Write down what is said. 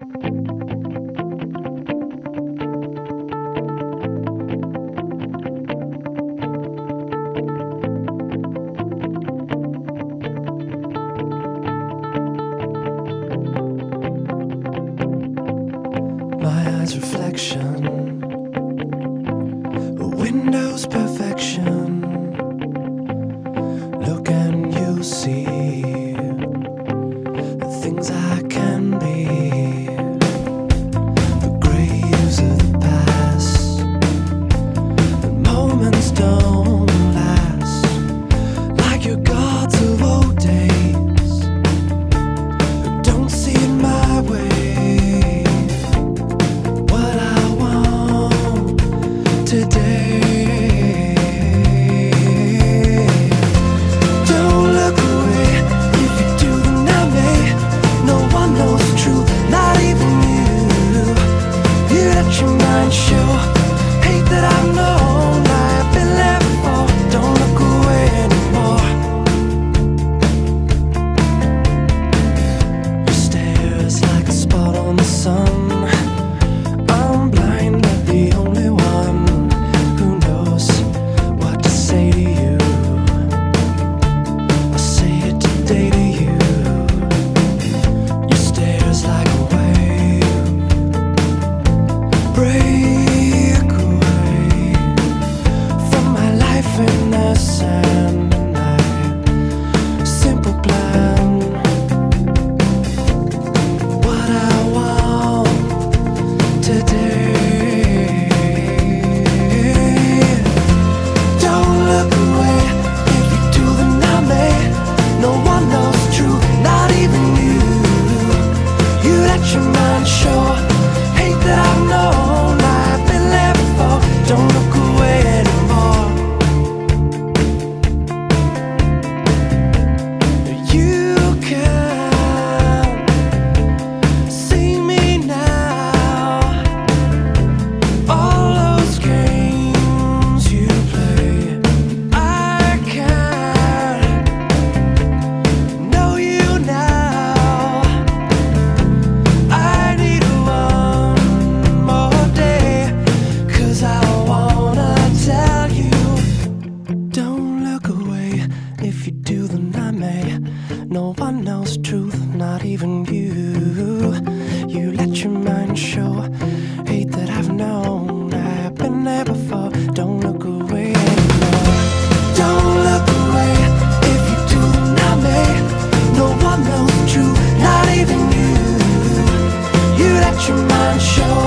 My eyes' reflection, a window's perfection. Look and you'll see the things I can be. The graves of the past, the moments don't last, like your gods of old days who don't see it my way. Today, don't look away. If you do, then I may. No one knows the truth, not even you. You let your mind show hate that I've known. I've been there before. Don't look away anymore. Your stare is like a spot on the sun. I'm blind, but the only one who knows what to say to you. I'll say it today to you. Your stare is like a wave. Break away from my life in the sand. Simple plan, what I want today. Don't look away. If you do, then I may. No one knows the truth, not even you. You let your mind show hate that I've known. I've been there before. Don't look away anymore. You can see me now. All those games you play, I can't know you now. I need one more day, 'cause I wanna tell you. Don't look away. If you do, then I may. No one knows the truth, not even you. You let your mind show hate that I've known. I've been there before. Don't look away anymore. Don't look away. If you do, then I may. No one knows the truth, not even you. You let your mind show